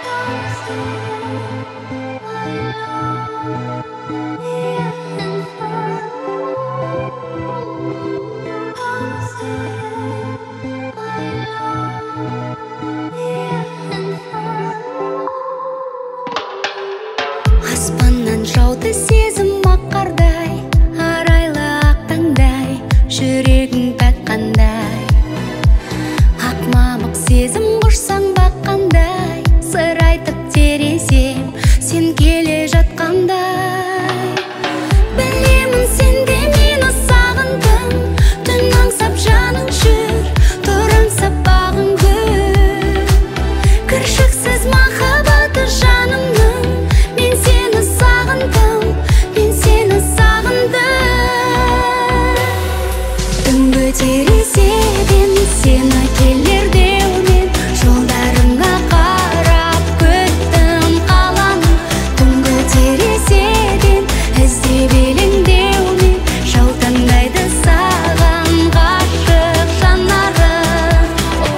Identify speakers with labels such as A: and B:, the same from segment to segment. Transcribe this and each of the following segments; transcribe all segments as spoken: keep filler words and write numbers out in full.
A: Аспаннан жауды сезім аққардай, арайлы ақ таңдай, жүрегің пәк қандай. Ақ мамық сезім құшсаң баққандай, сыр айтып терезем, сен келе жатқандай. Білемін сен де мені сағындың, түн аңсап жаның жүр, тұр аңсап бағың гүл. Кіршіксіз махаббаты жанымның, мен сені сағындым, мен сені сағындым. Түнгі терезеден сені келер деумен, жолдарыңа қарап күттім қаланың. Түнгі терезеден іздеп елеңдеумен, жаутаңдайды саған ғашық жанарым.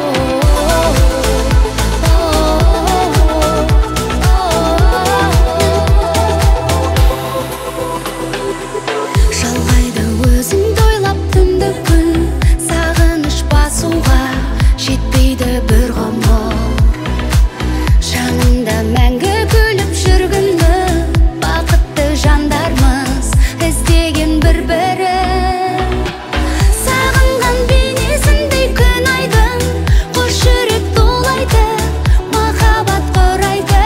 A: Жалғайды өзіңді ойлап түнді күн, сағыныш басуға жетпейді бір ғұмыр. Жанымда мәңгі күліп жүргіні, бақытты жандармыз іздеген бір-бірін. Сағынған бейнесіндей күн айдың, қос жүрек толайды, махаббат құрайды.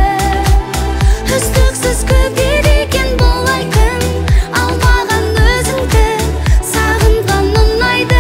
A: Үздіксіз күтеді екен бұл ай күн, ал маған өзіңді сағынған ұнайды.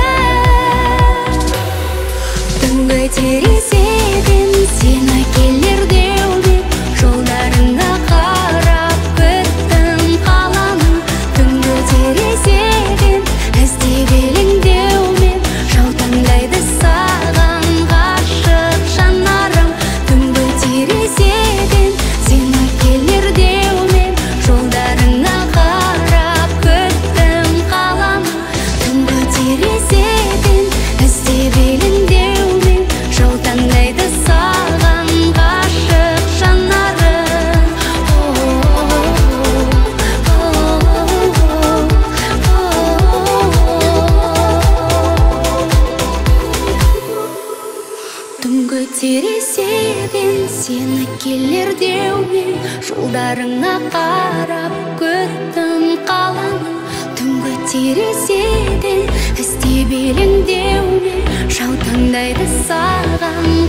A: Түнгі терезеден сені келер деумен, жолдарыңа қарап күттім қаланың. Түнгі терезеден іздеп елеңдеумен, жаутаңдайды саған ғашық жанарым. Түнгі терезеден сені келер деумен, жолдарыңа қарап күттім қаланың. Түнгі терезеден іздеп елеңдеумен, жаутаңдайды саған ғашық жанарым. Түнгі терезеден сені келер деумен, жолдарыңа қарап күттім қаланың. Түнгі терезеден іздеп елеңдеумен, жаутаңдайды саған